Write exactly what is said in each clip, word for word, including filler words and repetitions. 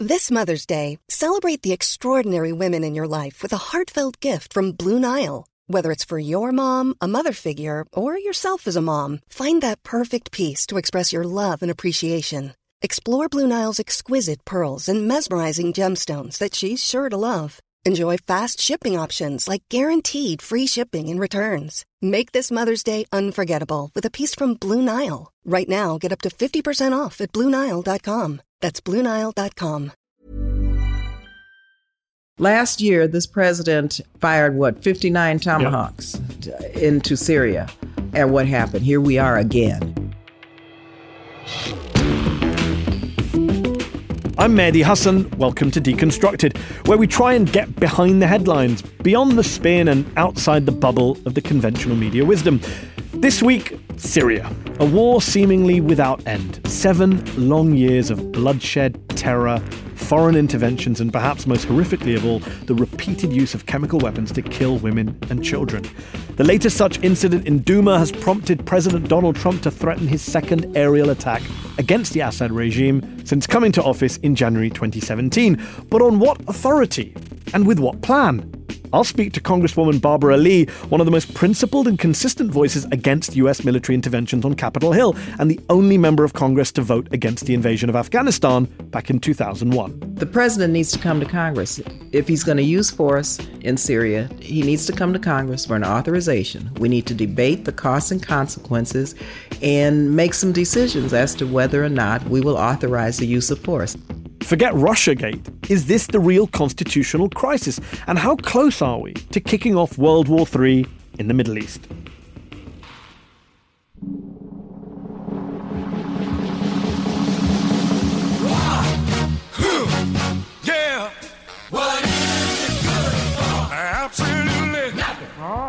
This Mother's Day, celebrate the extraordinary women in your life with a heartfelt gift from Blue Nile. Whether it's for your mom, a mother figure, or yourself as a mom, find that perfect piece to express your love and appreciation. Explore Blue Nile's exquisite pearls and mesmerizing gemstones that she's sure to love. Enjoy fast shipping options like guaranteed free shipping and returns. Make this Mother's Day unforgettable with a piece from Blue Nile. Right now, get up to fifty percent off at Blue Nile dot com. That's Blue Nile dot com. Last year, this president fired, what, fifty-nine Tomahawks yep. into Syria. And what happened? Here we are again. I'm Mehdi Hassan. Welcome to Deconstructed, where we try and get behind the headlines, beyond the spin and outside the bubble of the conventional media wisdom. This week, Syria, a war seemingly without end. Seven long years of bloodshed, terror, foreign interventions, and perhaps most horrifically of all, the repeated use of chemical weapons to kill women and children. The latest such incident in Douma has prompted President Donald Trump to threaten his second aerial attack against the Assad regime since coming to office in January twenty seventeen. But on what authority? And with what plan? I'll speak to Congresswoman Barbara Lee, one of the most principled and consistent voices against U S military interventions on Capitol Hill, and the only member of Congress to vote against the invasion of Afghanistan back in two thousand one. The president needs to come to Congress. If he's going to use force in Syria, he needs to come to Congress for an authorization. We need to debate the costs and consequences and make some decisions as to whether or not we will authorize the use of force. Forget Russiagate. Is this the real constitutional crisis? And how close are we to kicking off World War Three in the Middle East? Yeah. What is it good for? Absolutely nothing.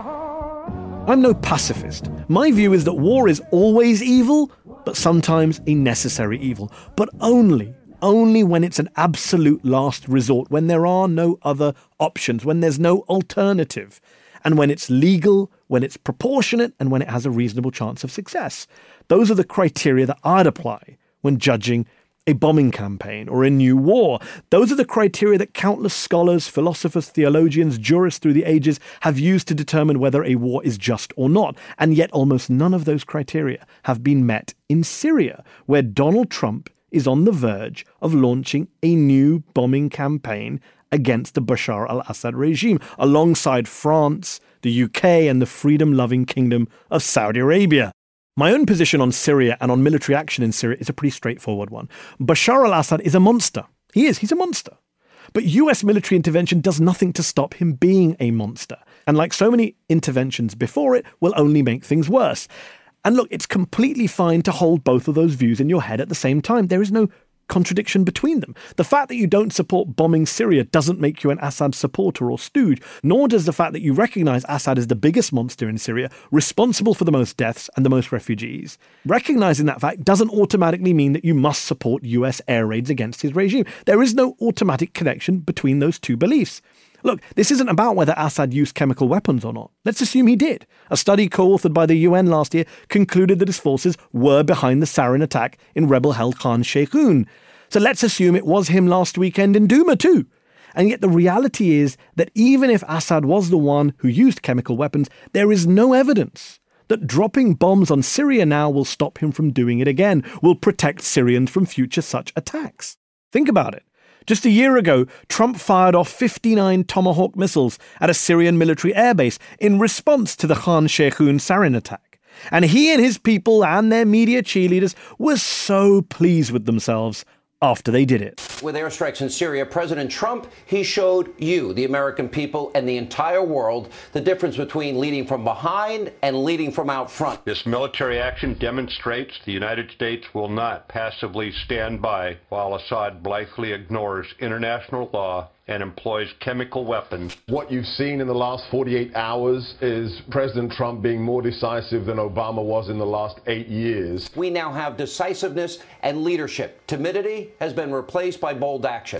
I'm no pacifist. My view is that war is always evil, but sometimes a necessary evil. But only Only when it's an absolute last resort, when there are no other options, when there's no alternative, and when it's legal, when it's proportionate, and when it has a reasonable chance of success. Those are the criteria that I'd apply when judging a bombing campaign or a new war. Those are the criteria that countless scholars, philosophers, theologians, jurists through the ages have used to determine whether a war is just or not. And yet almost none of those criteria have been met in Syria, where Donald Trump is on the verge of launching a new bombing campaign against the Bashar al-Assad regime, alongside France, the U K, and the freedom-loving Kingdom of Saudi Arabia. My own position on Syria and on military action in Syria is a pretty straightforward one. Bashar al-Assad is a monster. He is. He's a monster. But U S military intervention does nothing to stop him being a monster. And like so many interventions before it, will only make things worse. And look, it's completely fine to hold both of those views in your head at the same time. There is no contradiction between them. The fact that you don't support bombing Syria doesn't make you an Assad supporter or stooge, nor does the fact that you recognize Assad as the biggest monster in Syria, responsible for the most deaths and the most refugees. Recognizing that fact doesn't automatically mean that you must support U S air raids against his regime. There is no automatic connection between those two beliefs. Look, this isn't about whether Assad used chemical weapons or not. Let's assume he did. A study co-authored by the U N last year concluded that his forces were behind the sarin attack in rebel-held Khan Sheikhoun. So let's assume it was him last weekend in Douma too. And yet the reality is that even if Assad was the one who used chemical weapons, there is no evidence that dropping bombs on Syria now will stop him from doing it again, will protect Syrians from future such attacks. Think about it. Just a year ago, Trump fired off fifty-nine Tomahawk missiles at a Syrian military airbase in response to the Khan Sheikhoun sarin attack. And he and his people and their media cheerleaders were so pleased with themselves after they did it. With airstrikes in Syria, President Trump, he showed you, the American people, and the entire world, the difference between leading from behind and leading from out front. This military action demonstrates the United States will not passively stand by while Assad blithely ignores international law and employs chemical weapons. What you've seen in the last forty-eight hours is President Trump being more decisive than Obama was in the last eight years. We now have decisiveness and leadership. Timidity has been replaced by bold action.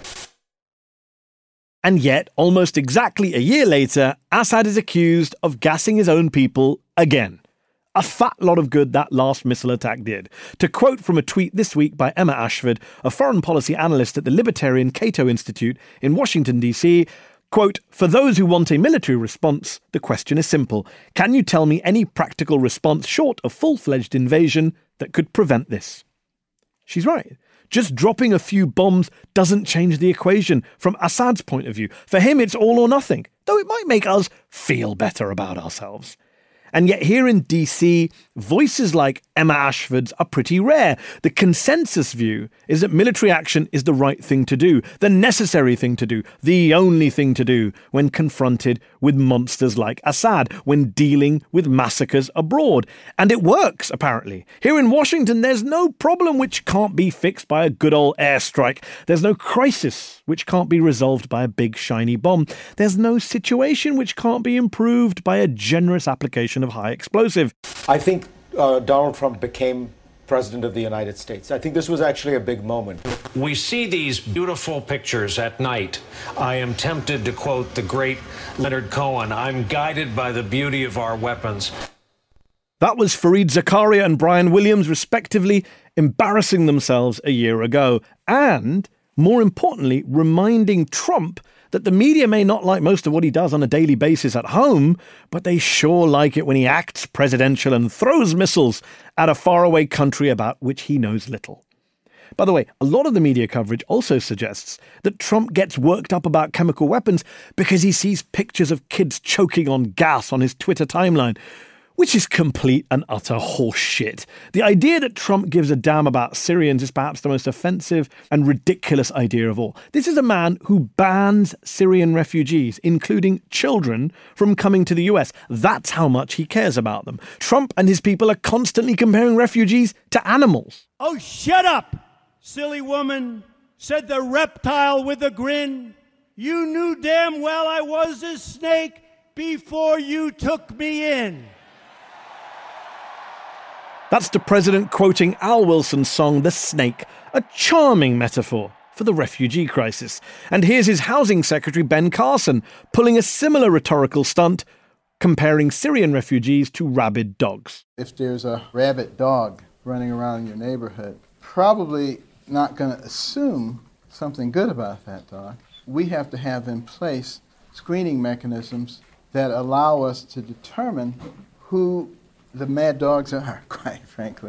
And yet, almost exactly a year later, Assad is accused of gassing his own people again. A fat lot of good that last missile attack did. To quote from a tweet this week by Emma Ashford, a foreign policy analyst at the Libertarian Cato Institute in Washington, D C, quote, "For those who want a military response, the question is simple. Can you tell me any practical response short of full-fledged invasion that could prevent this?" She's right. Just dropping a few bombs doesn't change the equation from Assad's point of view. For him, it's all or nothing, though it might make us feel better about ourselves. And yet here in D C, voices like Emma Ashford's are pretty rare. The consensus view is that military action is the right thing to do, the necessary thing to do, the only thing to do when confronted with monsters like Assad, when dealing with massacres abroad. And it works, apparently. Here in Washington, there's no problem which can't be fixed by a good old airstrike. There's no crisis which can't be resolved by a big shiny bomb. There's no situation which can't be improved by a generous application of high explosive. I think uh, Donald Trump became President of the United States. I think this was actually a big moment. We see these beautiful pictures at night. I am tempted to quote the great Leonard Cohen, "I'm guided by the beauty of our weapons." That was Fareed Zakaria and Brian Williams, respectively, embarrassing themselves a year ago. And, more importantly, reminding Trump that the media may not like most of what he does on a daily basis at home, but they sure like it when he acts presidential and throws missiles at a faraway country about which he knows little. By the way, a lot of the media coverage also suggests that Trump gets worked up about chemical weapons because he sees pictures of kids choking on gas on his Twitter timeline, which is complete and utter horseshit. The idea that Trump gives a damn about Syrians is perhaps the most offensive and ridiculous idea of all. This is a man who bans Syrian refugees, including children, from coming to the U S. That's how much he cares about them. Trump and his people are constantly comparing refugees to animals. "Oh, shut up, silly woman," said the reptile with a grin. "You knew damn well I was a snake before you took me in." That's the president quoting Al Wilson's song The Snake, a charming metaphor for the refugee crisis. And here's his housing secretary, Ben Carson, pulling a similar rhetorical stunt, comparing Syrian refugees to rabid dogs. If there's a rabid dog running around in your neighborhood, probably not going to assume something good about that dog. We have to have in place screening mechanisms that allow us to determine who the mad dogs are, quite frankly.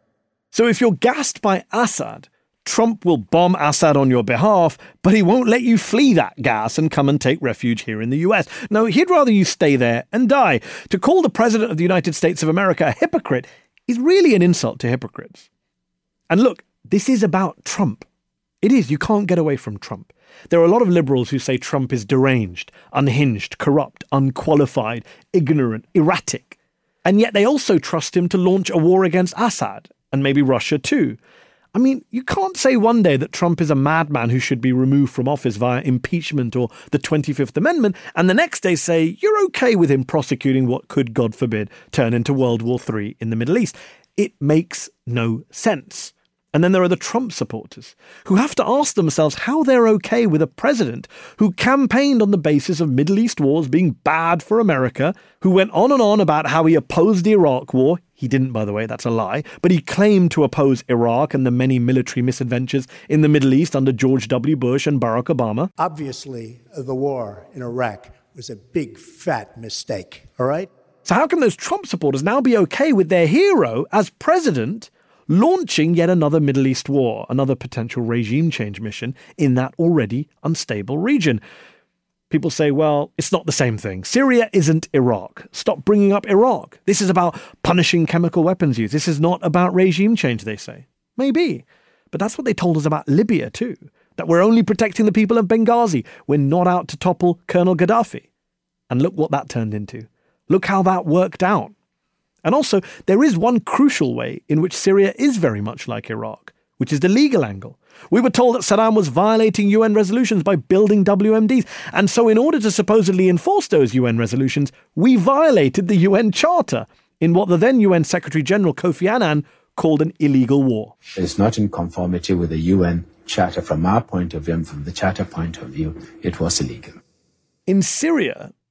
So if you're gassed by Assad, Trump will bomb Assad on your behalf, but he won't let you flee that gas and come and take refuge here in the U S. No, he'd rather you stay there and die. To call the President of the United States of America a hypocrite is really an insult to hypocrites. And look, this is about Trump. It is. You can't get away from Trump. There are a lot of liberals who say Trump is deranged, unhinged, corrupt, unqualified, ignorant, erratic. And yet they also trust him to launch a war against Assad, and maybe Russia too. I mean, you can't say one day that Trump is a madman who should be removed from office via impeachment or the twenty-fifth Amendment, and the next day say you're okay with him prosecuting what could, God forbid, turn into World War Three in the Middle East. It makes no sense. And then there are the Trump supporters who have to ask themselves how they're okay with a president who campaigned on the basis of Middle East wars being bad for America, who went on and on about how he opposed the Iraq war. He didn't, by the way, that's a lie. But he claimed to oppose Iraq and the many military misadventures in the Middle East under George W. Bush and Barack Obama. Obviously, the war in Iraq was a big, fat mistake, all right? So how can those Trump supporters now be okay with their hero as president launching yet another Middle East war, another potential regime change mission in that already unstable region? People say, well, it's not the same thing. Syria isn't Iraq. Stop bringing up Iraq. This is about punishing chemical weapons use. This is not about regime change, they say. Maybe. But that's what they told us about Libya too, that we're only protecting the people of Benghazi. We're not out to topple Colonel Gaddafi. And look what that turned into. Look how that worked out. And also, there is one crucial way in which Syria is very much like Iraq, which is the legal angle. We were told that Saddam was violating U N resolutions by building W M Ds, and so in order to supposedly enforce those U N resolutions, we violated the U N Charter in what the then U N Secretary-General Kofi Annan called an illegal war. It's not in conformity with the U N Charter from our point of view, and from the Charter point of view, it was illegal. In Syria,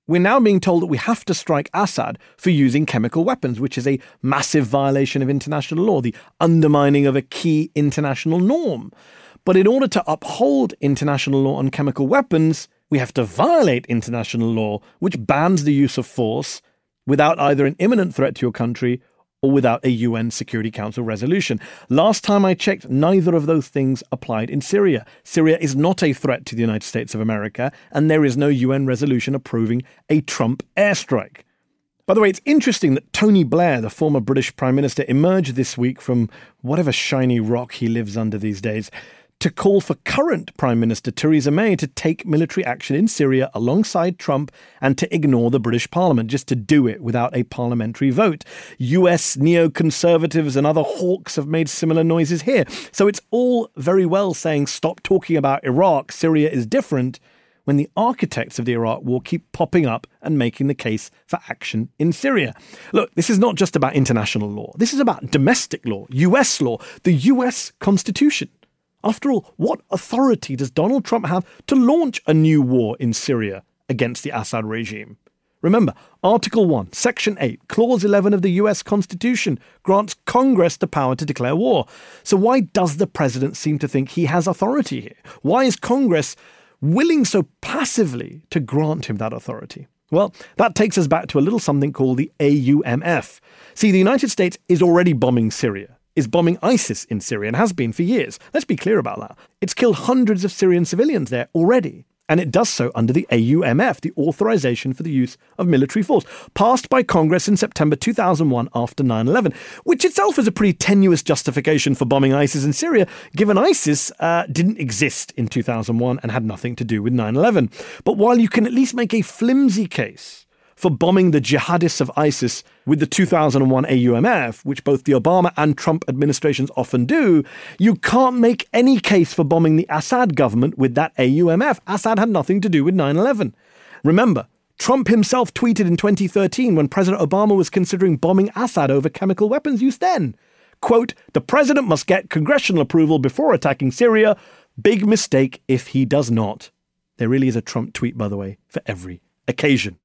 we're now being told that we have to strike Assad for using chemical weapons, which is a massive violation of international law, the undermining of a key international norm. But in order to uphold international law on chemical weapons, we have to violate international law, which bans the use of force without either an imminent threat to your country or without a U N Security Council resolution. Last time I checked, neither of those things applied in Syria. Syria is not a threat to the United States of America, and there is no U N resolution approving a Trump airstrike. By the way, it's interesting that Tony Blair, the former British Prime Minister, emerged this week from whatever shiny rock he lives under these days to call for current Prime Minister Theresa May to take military action in Syria alongside Trump and to ignore the British Parliament, just to do it without a parliamentary vote. U S neoconservatives and other hawks have made similar noises here. So it's all very well saying stop talking about Iraq, Syria is different, when the architects of the Iraq war keep popping up and making the case for action in Syria. Look, this is not just about international law. This is about domestic law, U S law, the U S Constitution. After all, what authority does Donald Trump have to launch a new war in Syria against the Assad regime? Remember, Article one, Section eight, Clause eleven of the U S Constitution grants Congress the power to declare war. So why does the president seem to think he has authority here? Why is Congress willing so passively to grant him that authority? Well, that takes us back to a little something called the A U M F. See, the United States is already bombing Syria. Is bombing ISIS in Syria and has been for years. Let's be clear about that. It's killed hundreds of Syrian civilians there already. And it does so under the A U M F, the Authorization for the Use of Military Force, passed by Congress in September two thousand one after nine eleven, which itself is a pretty tenuous justification for bombing ISIS in Syria, given ISIS uh, didn't exist in two thousand one and had nothing to do with nine eleven. But while you can at least make a flimsy case for bombing the jihadists of ISIS with the two thousand one A U M F, which both the Obama and Trump administrations often do, you can't make any case for bombing the Assad government with that A U M F. Assad had nothing to do with nine eleven. Remember, Trump himself tweeted in twenty thirteen when President Obama was considering bombing Assad over chemical weapons use then, quote, "The president must get congressional approval before attacking Syria. Big mistake if he does not." There really is a Trump tweet, by the way, for every occasion.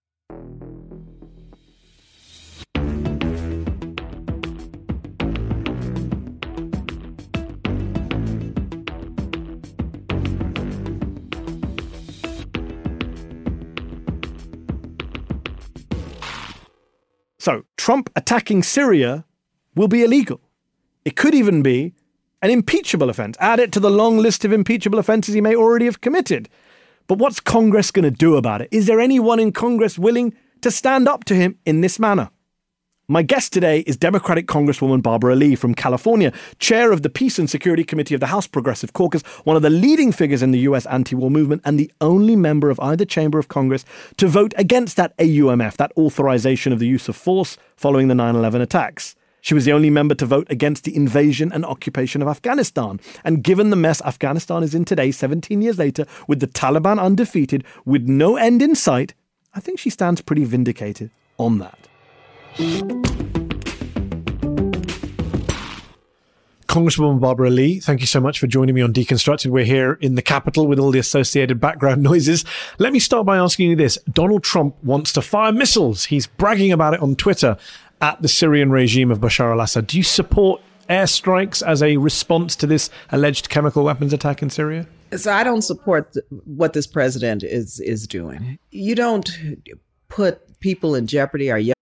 So, Trump attacking Syria will be illegal. It could even be an impeachable offense. Add it to the long list of impeachable offenses he may already have committed. But what's Congress going to do about it? Is there anyone in Congress willing to stand up to him in this manner? My guest today is Democratic Congresswoman Barbara Lee from California, chair of the Peace and Security Committee of the House Progressive Caucus, one of the leading figures in the U S anti-war movement, and the only member of either chamber of Congress to vote against that A U M F, that authorization of the use of force following the nine eleven attacks. She was the only member to vote against the invasion and occupation of Afghanistan. And given the mess Afghanistan is in today, seventeen years later, with the Taliban undefeated, with no end in sight, I think she stands pretty vindicated on that. Congresswoman Barbara Lee, thank you so much for joining me on Deconstructed. We're here in the Capitol with all the associated background noises. Let me start by asking you this. Donald Trump wants to fire missiles. He's bragging about it on Twitter at the Syrian regime of Bashar al-Assad. Do you support airstrikes as a response to this alleged chemical weapons attack in Syria? So I don't support th- what this president is is doing. You don't put people in jeopardy. Or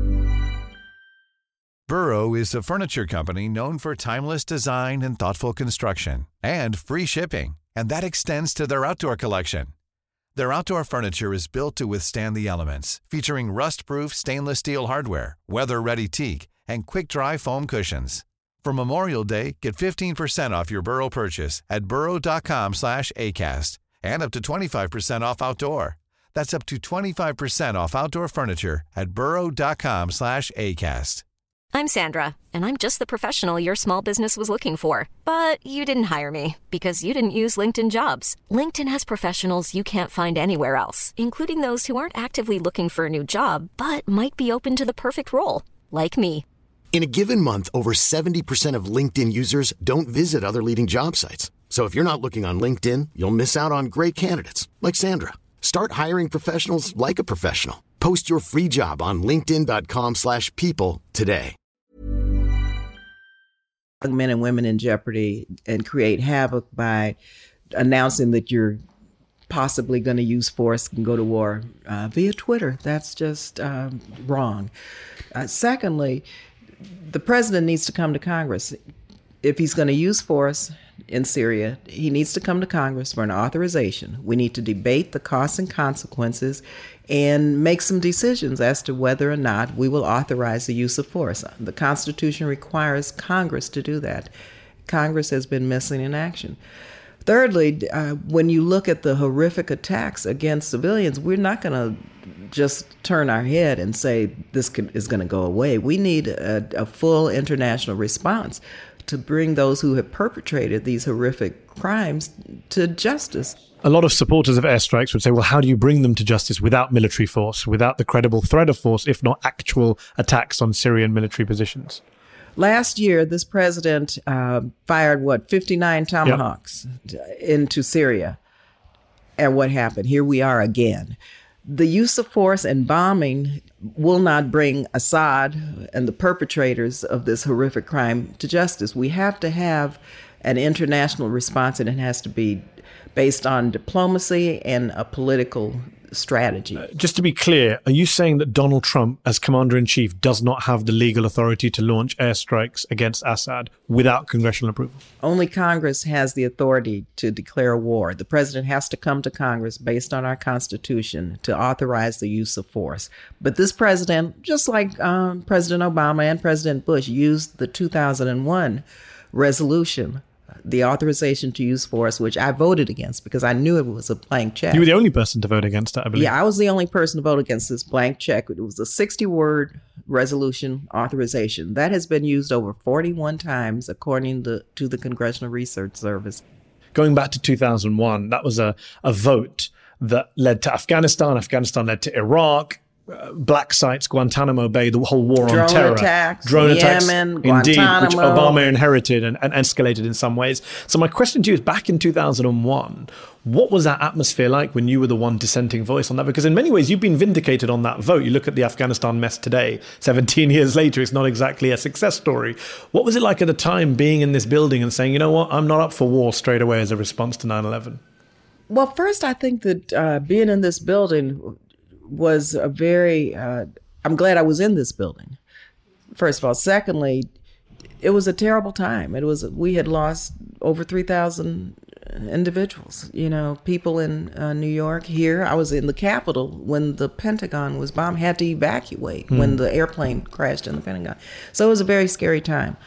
Burrow is a furniture company known for timeless design and thoughtful construction, and free shipping, and that extends to their outdoor collection. Their outdoor furniture is built to withstand the elements, featuring rust-proof stainless steel hardware, weather-ready teak, and quick-dry foam cushions. For Memorial Day, get fifteen percent off your Burrow purchase at burrow.com slash ACAST and up to twenty-five percent off outdoor. That's up to twenty-five percent off outdoor furniture at burrow.com slash ACAST. I'm Sandra, and I'm just the professional your small business was looking for. But you didn't hire me because you didn't use LinkedIn Jobs. LinkedIn has professionals you can't find anywhere else, including those who aren't actively looking for a new job, but might be open to the perfect role, like me. In a given month, over seventy percent of LinkedIn users don't visit other leading job sites. So if you're not looking on LinkedIn, you'll miss out on great candidates, like Sandra. Start hiring professionals like a professional. Post your free job on linkedin.com slash people today. Men and women in jeopardy and create havoc by announcing that you're possibly going to use force and go to war uh, via Twitter. That's just um, wrong. Uh, secondly, the president needs to come to Congress. If he's going to use force in Syria, he needs to come to Congress for an authorization. We need to debate the costs and consequences and make some decisions as to whether or not we will authorize the use of force. The Constitution requires Congress to do that. Congress has been missing in action. Thirdly, uh, when you look at the horrific attacks against civilians, we're not going to just turn our head and say this can, is going to go away. We need a, a full international response to bring those who have perpetrated these horrific crimes to justice. A lot of supporters of airstrikes would say, well, how do you bring them to justice without military force, without the credible threat of force, if not actual attacks on Syrian military positions? Last year, this president uh, fired, what, fifty-nine Tomahawks yep. into Syria. And what happened? Here we are again. The use of force and bombing will not bring Assad and the perpetrators of this horrific crime to justice. We have to have an international response, and it has to be based on diplomacy and a political strategy. Uh, just to be clear, are you saying that Donald Trump, as commander-in-chief, does not have the legal authority to launch airstrikes against Assad without congressional approval? Only Congress has the authority to declare war. The president has to come to Congress based on our Constitution to authorize the use of force. But this president, just like um, President Obama and President Bush, used the two thousand one resolution, the authorization to use force, which I voted against because I knew it was a blank check. You were the only person to vote against it, I believe. Yeah, I was the only person to vote against this blank check. It was a sixty-word resolution authorization. That has been used over forty-one times, according to, to the Congressional Research Service. Going back to two thousand one, that was a, a vote that led to Afghanistan. Afghanistan led to Iraq. Uh, black sites, Guantanamo Bay, the whole war drone on terror. Attacks, drone Yemen, attacks, indeed, Guantanamo. Which Obama inherited and, and escalated in some ways. So my question to you is, back in two thousand one, what was that atmosphere like when you were the one dissenting voice on that? Because in many ways, you've been vindicated on that vote. You look at the Afghanistan mess today, seventeen years later, it's not exactly a success story. What was it like at the time being in this building and saying, you know what, I'm not up for war straight away as a response to nine eleven? Well, first, I think that uh, being in this building was a very, uh, I'm glad I was in this building, first of all. Secondly, it was a terrible time. It was, we had lost over three thousand individuals, you know, people in uh, New York, here. I was in the Capitol when the Pentagon was bombed, had to evacuate mm. when the airplane crashed in the Pentagon. So it was a very scary time.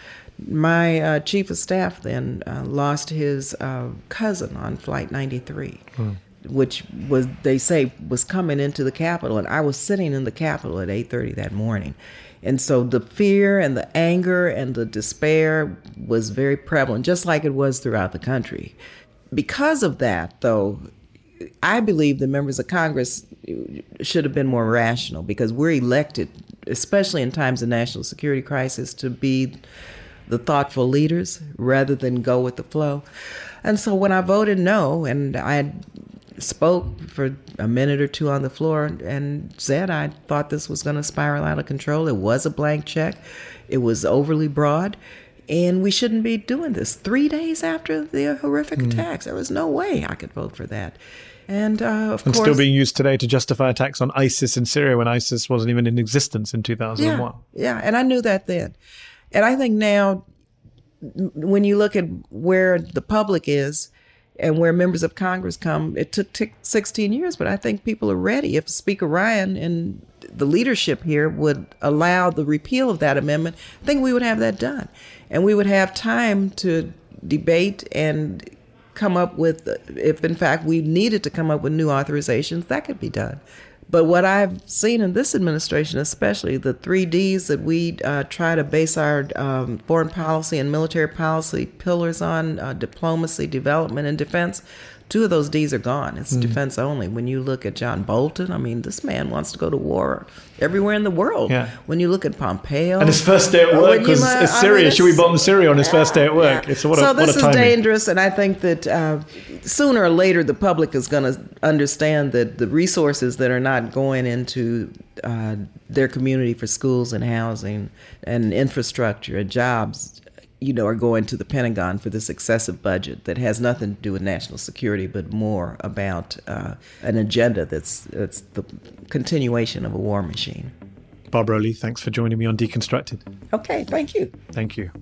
My uh, chief of staff then uh, lost his uh, cousin on Flight ninety-three. Mm. Which was, they say, was coming into the Capitol. And I was sitting in the Capitol at eight thirty that morning. And so the fear and the anger and the despair was very prevalent, just like it was throughout the country. Because of that, though, I believe the members of Congress should have been more rational, because we're elected, especially in times of national security crisis, to be the thoughtful leaders rather than go with the flow. And so when I voted no, and I spoke for a minute or two on the floor and said I thought this was going to spiral out of control. It was a blank check. It was overly broad. And we shouldn't be doing this. Three days after the horrific mm. attacks, there was no way I could vote for that. And uh, of and course, still being used today to justify attacks on ISIS in Syria when ISIS wasn't even in existence in two thousand one. Yeah, yeah, and I knew that then. And I think now, when you look at where the public is, and where members of Congress come, it took t- sixteen years, but I think people are ready. If Speaker Ryan and the leadership here would allow the repeal of that amendment, I think we would have that done. And we would have time to debate and come up with, if in fact we needed to come up with new authorizations, that could be done. But what I've seen in this administration, especially the three Ds that we uh, try to base our um, foreign policy and military policy pillars on, uh, diplomacy, development, and defense, Two of those D's are gone. It's Mm. defense only. When you look at John Bolton, I mean, this man wants to go to war everywhere in the world. Yeah. When you look at Pompeo. And his first day at when work you was li- is I Syria. mean, Should we bomb Syria on his first day at work? Yeah. It's what a, so what this a is timing. dangerous, and I think that uh, sooner or later the public is going to understand that the resources that are not going into uh, their community for schools and housing and infrastructure and jobs, you know, are going to the Pentagon for this excessive budget that has nothing to do with national security, but more about uh, an agenda that's, that's the continuation of a war machine. Barbara Lee, thanks for joining me on Deconstructed. Okay, thank you. Thank you.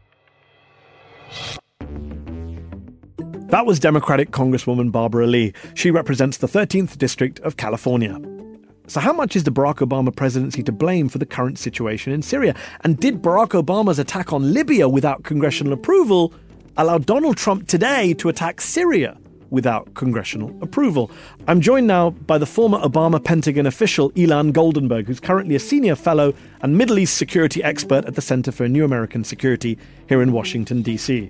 That was Democratic Congresswoman Barbara Lee. She represents the thirteenth District of California. So how much is the Barack Obama presidency to blame for the current situation in Syria? And did Barack Obama's attack on Libya without congressional approval allow Donald Trump today to attack Syria without congressional approval? I'm joined now by the former Obama Pentagon official Ilan Goldenberg, who's currently a senior fellow and Middle East security expert at the Center for New American Security here in Washington, D C.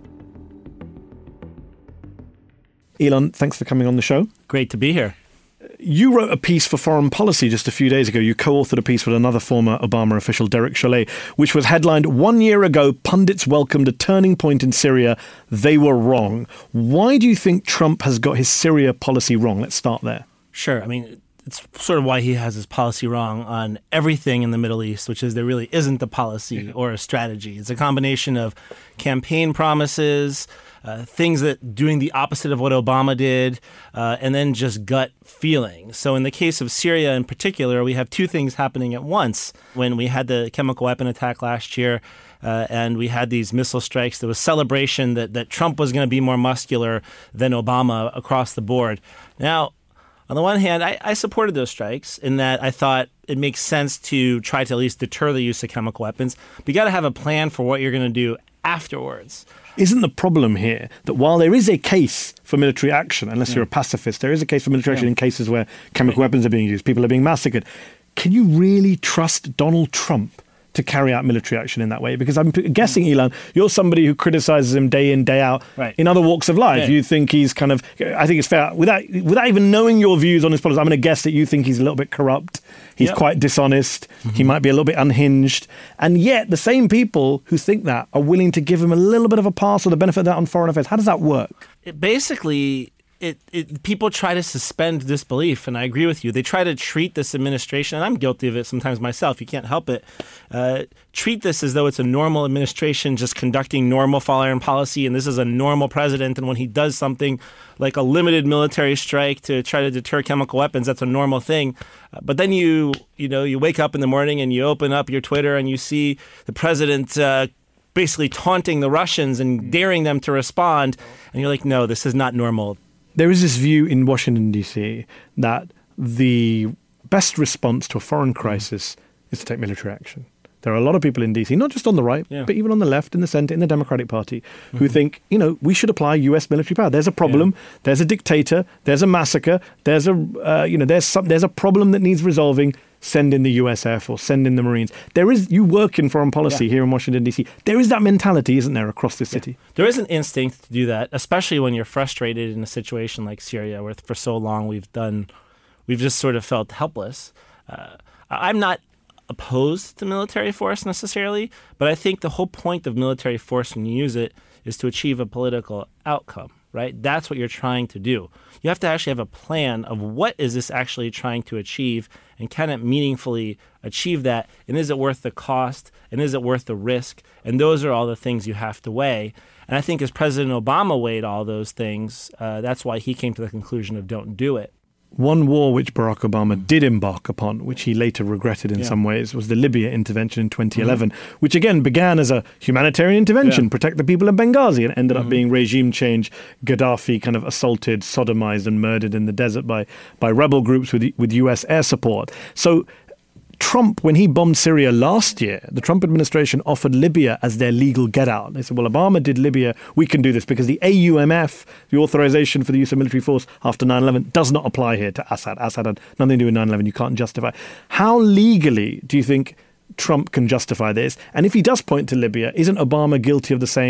Ilan, thanks for coming on the show. Great to be here. You wrote a piece for Foreign Policy just a few days ago. You co-authored a piece with another former Obama official, Derek Chollet, which was headlined, "One year ago, pundits welcomed a turning point in Syria. They were wrong." Why do you think Trump has got his Syria policy wrong? Let's start there. Sure. I mean, it's sort of why he has his policy wrong on everything in the Middle East, which is there really isn't a policy or a strategy. It's a combination of campaign promises, Uh, things that doing the opposite of what Obama did, uh, and then just gut feeling. So in the case of Syria in particular, we have two things happening at once. When we had the chemical weapon attack last year, uh, and we had these missile strikes, there was celebration that, that Trump was going to be more muscular than Obama across the board. Now, on the one hand, I, I supported those strikes in that I thought it makes sense to try to at least deter the use of chemical weapons. But you got to have a plan for what you're going to do afterwards. Isn't the problem here that while there is a case for military action, unless yeah. you're a pacifist, there is a case for military yeah. action in cases where chemical right. weapons are being used, people are being massacred. Can you really trust Donald Trump to carry out military action in that way? Because I'm guessing, Ilan, you're somebody who criticizes him day in, day out right. in other walks of life. Yeah. You think he's kind of, I think it's fair, without without even knowing your views on his policies, I'm going to guess that you think he's a little bit corrupt. He's yep. quite dishonest. Mm-hmm. He might be a little bit unhinged. And yet the same people who think that are willing to give him a little bit of a pass or the benefit of that on foreign affairs. How does that work? It basically... It, it, people try to suspend disbelief, and I agree with you. They try to treat this administration, and I'm guilty of it sometimes myself, you can't help it, uh, treat this as though it's a normal administration just conducting normal foreign policy, and this is a normal president, and when he does something like a limited military strike to try to deter chemical weapons, that's a normal thing. Uh, but then you, you know, you wake up in the morning and you open up your Twitter and you see the president uh, basically taunting the Russians and daring them to respond, and you're like, no, this is not normal. There is this view in Washington, D C that the best response to a foreign crisis is to take military action. There are a lot of people in D C, not just on the right, yeah. but even on the left, in the center, in the Democratic Party, who mm-hmm. think, you know, we should apply U S military power. There's a problem. Yeah. There's a dictator. There's a massacre. There's a, uh, you know, there's some, there's a problem that needs resolving. Send in the U S Air Force, send in the Marines. There is, you work in foreign policy yeah. here in Washington, D C. There is that mentality, isn't there, across this city? Yeah. There is an instinct to do that, especially when you're frustrated in a situation like Syria, where for so long we've done, we've just sort of felt helpless. Uh, I'm not opposed to military force necessarily, but I think the whole point of military force when you use it is to achieve a political outcome, right? That's what you're trying to do. You have to actually have a plan of what is this actually trying to achieve, and can it meaningfully achieve that, and is it worth the cost, and is it worth the risk? And those are all the things you have to weigh. And I think as President Obama weighed all those things, uh, that's why he came to the conclusion of don't do it. One war which Barack Obama did embark upon, which he later regretted in yeah. some ways, was the Libya intervention in twenty eleven, mm-hmm. which again began as a humanitarian intervention, yeah. protect the people of Benghazi, and ended mm-hmm. up being regime change. Gaddafi kind of assaulted, sodomized and murdered in the desert by, by rebel groups with, with U S air support. So Trump, when he bombed Syria last year, the Trump administration offered Libya as their legal get out. They said, well, Obama did Libya, we can do this because the A U M F, the authorization for the use of military force after nine eleven, does not apply here to Assad. Assad had nothing to do with nine eleven. You can't justify. How legally do you think Trump can justify this? And if he does point to Libya, isn't Obama guilty of the same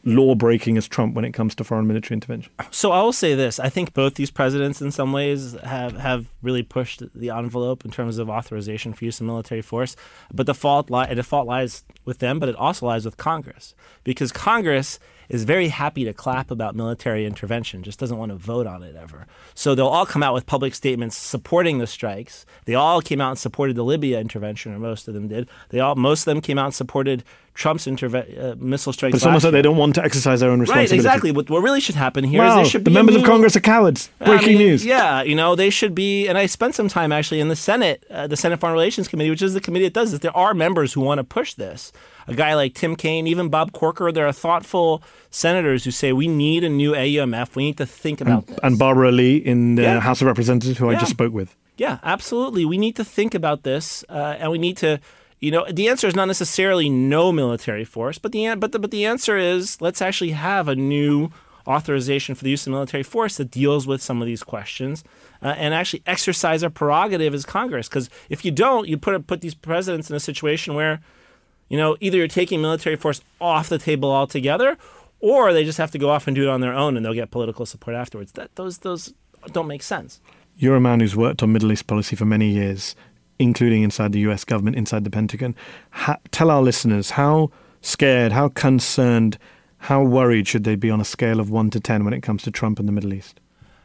law-breaking as Trump when it comes to foreign military intervention. So I will say this. I think both these presidents in some ways have, have really pushed the envelope in terms of authorization for use of military force. But the fault, li- the fault lies with them, but it also lies with Congress. Because Congress is very happy to clap about military intervention, just doesn't want to vote on it ever. So they'll all come out with public statements supporting the strikes. They all came out and supported the Libya intervention, or most of them did. They all, most of them came out and supported Trump's interve- uh, missile strikes. But it's almost like they don't want to exercise their own responsibility. Right, exactly. What, what really should happen here wow, is they should the be members immune. of Congress are cowards. Breaking I mean, news. Yeah, you know, they should be, and I spent some time actually in the Senate, uh, the Senate Foreign Relations Committee, which is the committee that does this. There are members who want to push this. A guy like Tim Kaine, even Bob Corker, there are thoughtful senators who say we need a new A U M F. We need to think about and, this. And Barbara Lee in the Yeah. House of Representatives, who Yeah. I just spoke with. Yeah, absolutely. We need to think about this, uh, and we need to, you know, the answer is not necessarily no military force, but the but the, but the answer is let's actually have a new authorization for the use of military force that deals with some of these questions, uh, and actually exercise our prerogative as Congress. Because if you don't, you put put these presidents in a situation where, you know, either you're taking military force off the table altogether, or they just have to go off and do it on their own, and they'll get political support afterwards. That those those don't make sense. You're a man who's worked on Middle East policy for many years, including inside the U S government, inside the Pentagon. Ha- tell our listeners, how scared, how concerned, how worried should they be on a scale of one to ten when it comes to Trump and the Middle East?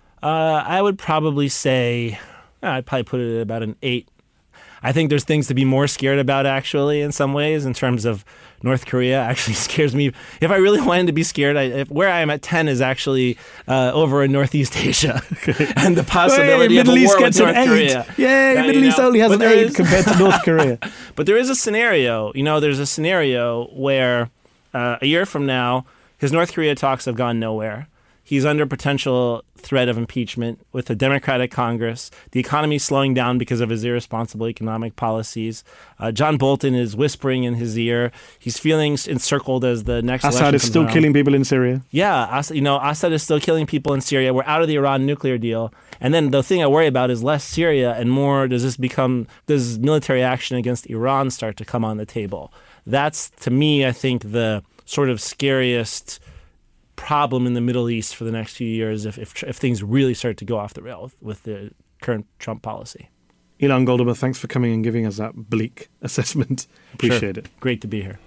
Uh, I would probably say, I'd probably put it at about an eight. I think there's things to be more scared about, actually, in some ways, in terms of North Korea actually scares me. If I really wanted to be scared, I, if, where I am at ten is actually uh, over in Northeast Asia. And the possibility hey, of a Middle East war gets with an North eight. Korea. Yay, Uh, Middle you East know, only has but an there eight is- compared to North Korea. But there is a scenario, you know, there's a scenario where uh, a year from now, his North Korea talks have gone nowhere. He's under potential threat of impeachment with a Democratic Congress. The economy is slowing down because of his irresponsible economic policies. Uh, John Bolton is whispering in his ear. He's feeling encircled as the next election Assad is comes still around. killing people in Syria. Yeah, Assad, you know, Assad is still killing people in Syria. We're out of the Iran nuclear deal. And then the thing I worry about is less Syria and more does this become, does military action against Iran start to come on the table? That's, to me, I think, the sort of scariest problem in the Middle East for the next few years if, if if things really start to go off the rail with the current Trump policy. Ilan Goldenberg, thanks for coming and giving us that bleak assessment. Appreciate Sure. it. Great to be here.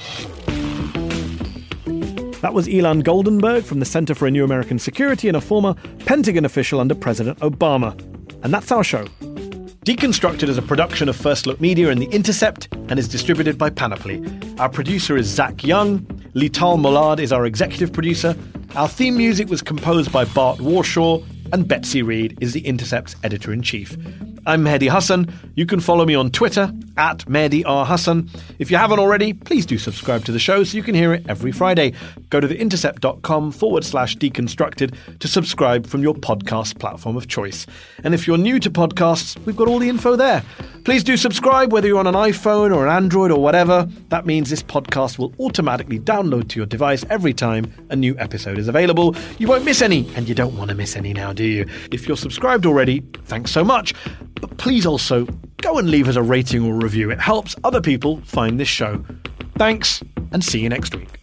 That was Ilan Goldenberg from the Center for a New American Security and a former Pentagon official under President Obama. And that's our show. Deconstructed is a production of First Look Media and The Intercept and is distributed by Panoply. Our producer is Zach Young. Lital Mollard is our executive producer. Our theme music was composed by Bart Warshaw, and Betsy Reed is The Intercept's editor-in-chief. I'm Mehdi Hassan. You can follow me on Twitter, at Mehdi R. Hassan. If you haven't already, please do subscribe to the show so you can hear it every Friday. Go to theintercept.com forward slash deconstructed to subscribe from your podcast platform of choice. And if you're new to podcasts, we've got all the info there. Please do subscribe, whether you're on an iPhone or an Android or whatever. That means this podcast will automatically download to your device every time a new episode is available. You won't miss any, and you don't want to miss any now, do you? If you're subscribed already, thanks so much. But please also go and leave us a rating or review. It helps other people find this show. Thanks, and see you next week.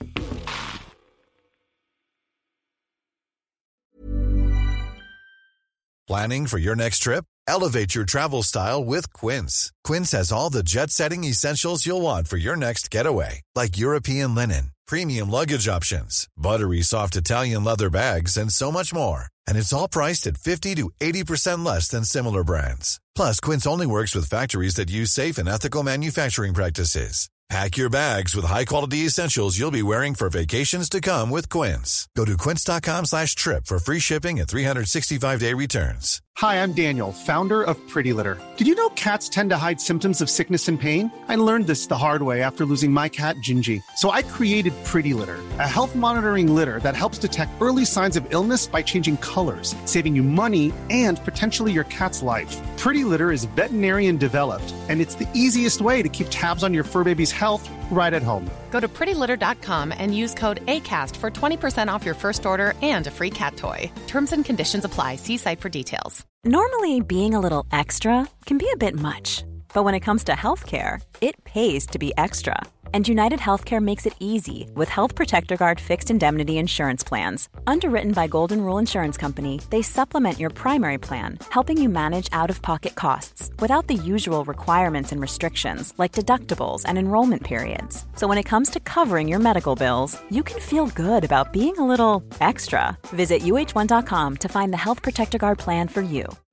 Planning for your next trip? Elevate your travel style with Quince. Quince has all the jet-setting essentials you'll want for your next getaway, like European linen, premium luggage options, buttery soft Italian leather bags, and so much more. And it's all priced at fifty to eighty percent less than similar brands. Plus, Quince only works with factories that use safe and ethical manufacturing practices. Pack your bags with high-quality essentials you'll be wearing for vacations to come with Quince. Go to quince.com slash trip for free shipping and three sixty-five day returns. Hi, I'm Daniel, founder of Pretty Litter. Did you know cats tend to hide symptoms of sickness and pain? I learned this the hard way after losing my cat, Gingy. So I created Pretty Litter, a health monitoring litter that helps detect early signs of illness by changing colors, saving you money and potentially your cat's life. Pretty Litter is veterinarian developed, and it's the easiest way to keep tabs on your fur baby's health right at home. Go to pretty litter dot com and use code ACAST for twenty percent off your first order and a free cat toy. Terms and conditions apply. See site for details. Normally, being a little extra can be a bit much. But when it comes to healthcare, it pays to be extra. And United Healthcare makes it easy with Health Protector Guard fixed indemnity insurance plans. Underwritten by Golden Rule Insurance Company, they supplement your primary plan, helping you manage out-of-pocket costs without the usual requirements and restrictions like deductibles and enrollment periods. So when it comes to covering your medical bills, you can feel good about being a little extra. Visit U H one dot com to find the Health Protector Guard plan for you.